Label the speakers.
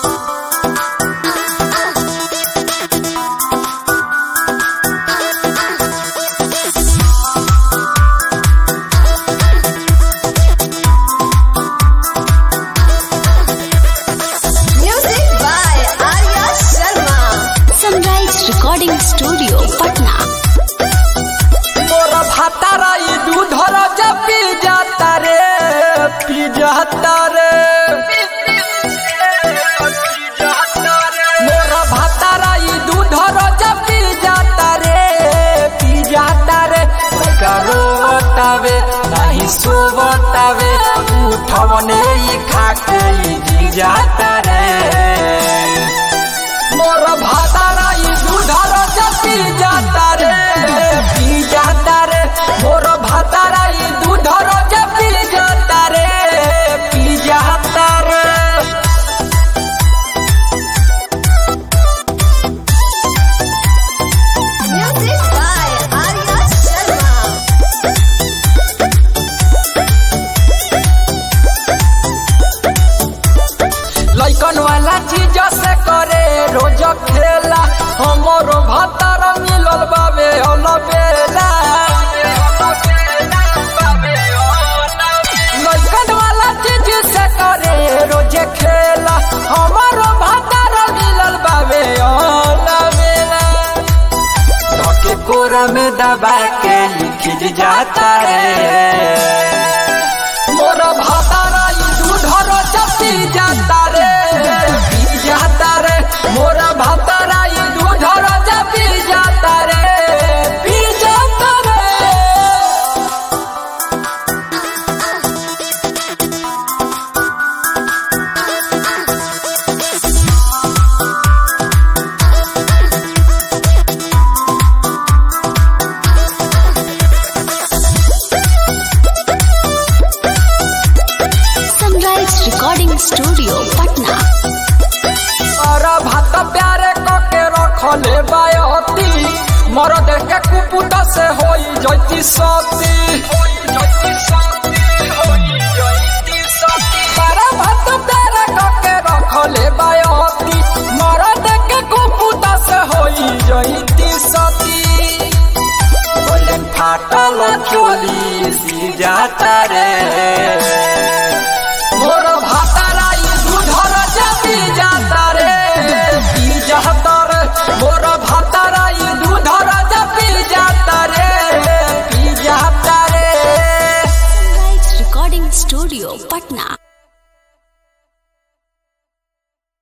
Speaker 1: Recording studio Patna.
Speaker 2: मोरा भातारा ई दूध रोजा पी जाता रे मोरा भातारा ई दूध रोजा पी जाता रे करो बतावे नहीं सो बतावे उठवने ई खाके ई जाता रे मोरा भातारा ई दूध रोजा पी जाता रे मोर भातारा ई दूध रोजा पी जाता रे
Speaker 1: म्यूजिक बाय आर्या शर्मा।
Speaker 2: लइकन वाला चीज से करे रोज खेला हमरो भातारा मिलल बाबे अलबेला लइकन वाला चीज से करे रोज खेला हमरो भातारा मिलल बाबे अलबेला धके कोरा में दबा के लिख जाता रे मोरा भातारा ई दूध रोजा पी जाता रे मोरा भातारा ई दूध रोजा पी जाता रे
Speaker 1: सनराइज रिकॉर्डिंग स्टूडियो पटना।
Speaker 2: और भात प्यारे कके रखले बायती मर देख के कुपुता से होई जैती सती